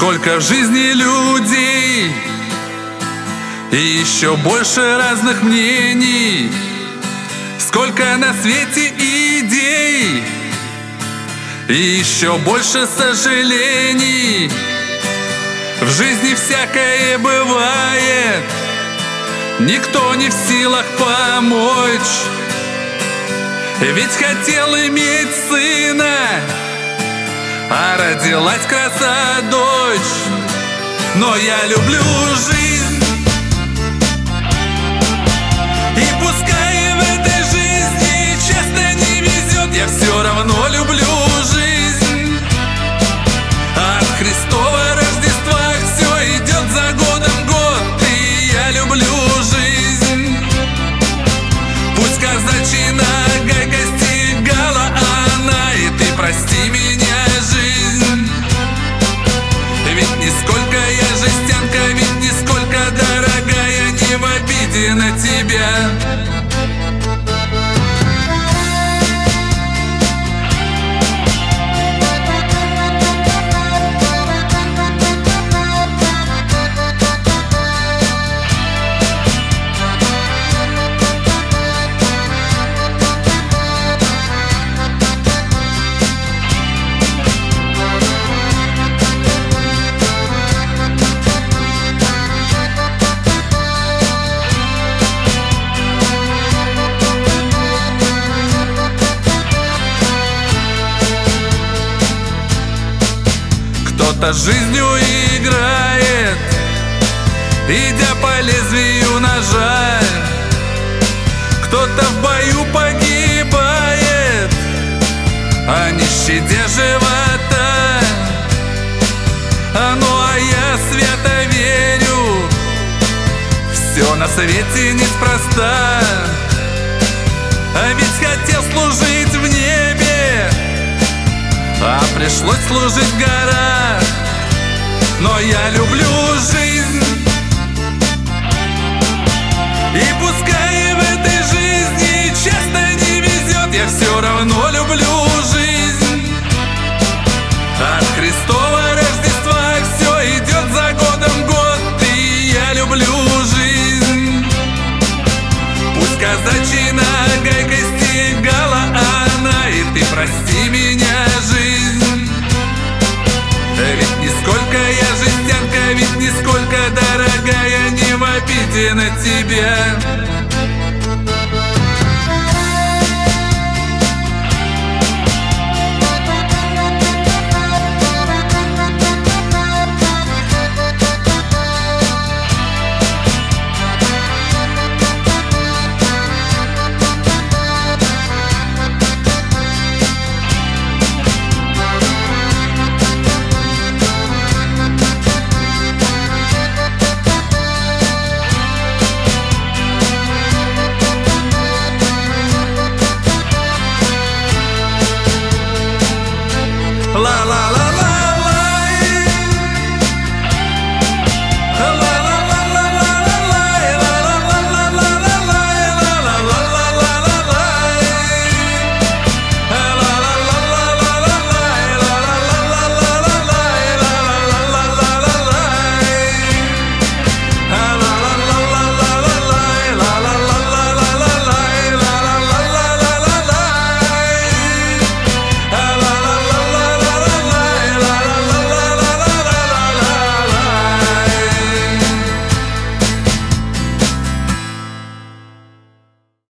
Сколько в жизни людей и еще больше разных мнений. Сколько на свете идей и еще больше сожалений. В жизни всякое бывает, никто не в силах помочь. Ведь хотел иметь сына, а родилась краса-дочь. Но я люблю жизнь, и пускай в этой жизни честно не везет, я все равно люблю жизнь. От Христова Рождества все идет за годом год, и я люблю жизнь. Пусть казачья гайка стегала она, и ты прости меня, жизнь. Ведь нисколько я жестянка, ведь нисколько дорогая, не в обиде на тебя. Кто-то жизнью играет, идя по лезвию ножа. Кто-то в бою погибает, а не щадя живота. Ну а я свято верю, все на свете неспроста. А ведь хотел служить в небе, а пришлось служить в горах. Но я люблю жизнь, и пускай в этой жизни часто не везет, я все равно люблю жизнь. От Христова Рождества все идет за годом год, и я люблю жизнь. Пусть казачья гайка стегала она, и ты прости меня, жизнь. Ведь нисколько я жестянка, ведь нисколько дорогая, не в обиде на тебя.